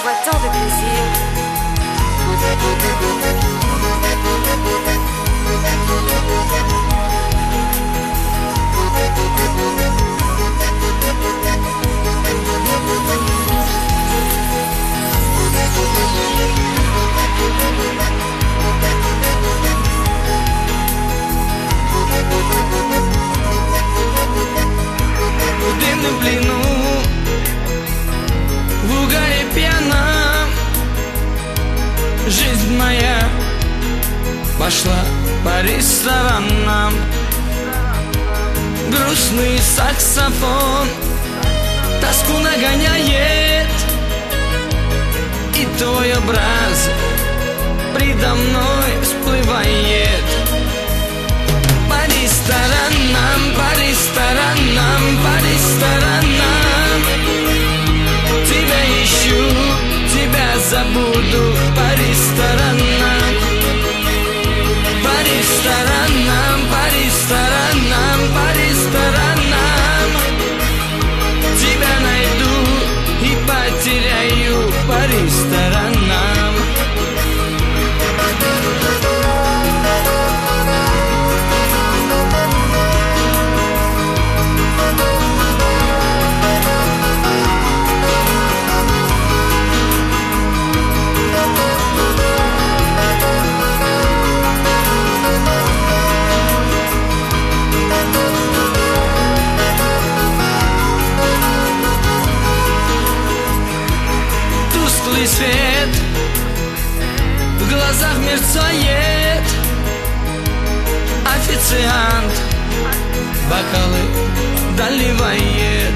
vois tant de plaisir. В дымном плену, в угаре пьяном, жизнь моя пошла по ресторанам. Грустный саксофон тоску нагоняет, и твой образ предо мной всплывает. По ресторанам, по ресторанам, по ресторанам тебя ищу, тебя забуду. По ресторанам, по ресторанам, по ресторанам, по ресторанам тебя найду и потеряю. По ресторанам. Тусклый свет в глазах мерцает, официант бокалы доливает.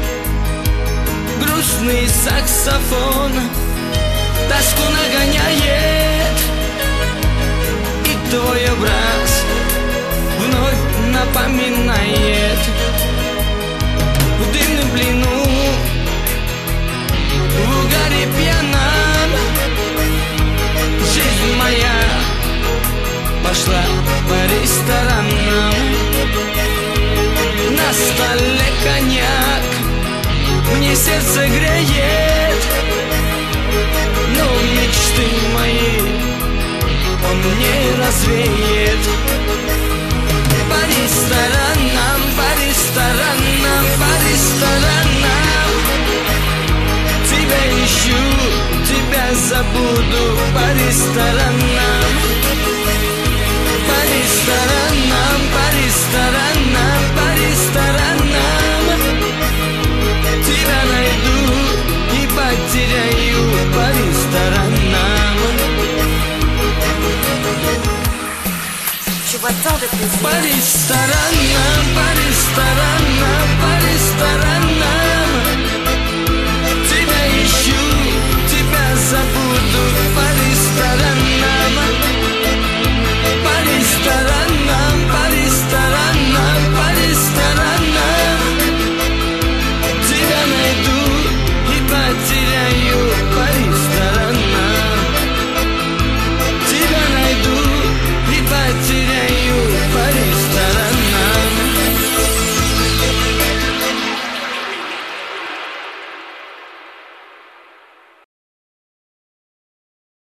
Грустный саксофон тоску нагоняет, и твой образ вновь напоминает. В дымном плену, в угаре пьяном, жизнь моя пошла по ресторанам. На столе коньяк мне сердце греет, но мечты мои он не развеет. По ресторанам, по ресторанам, по ресторанам тебя ищу, тебя забуду. По ресторанам, по ресторанам, по ресторанам, по ресторанам тебя найду и потеряю. По ресторанам. Je vois tant de plaisir. По ресторанам, по ресторанам.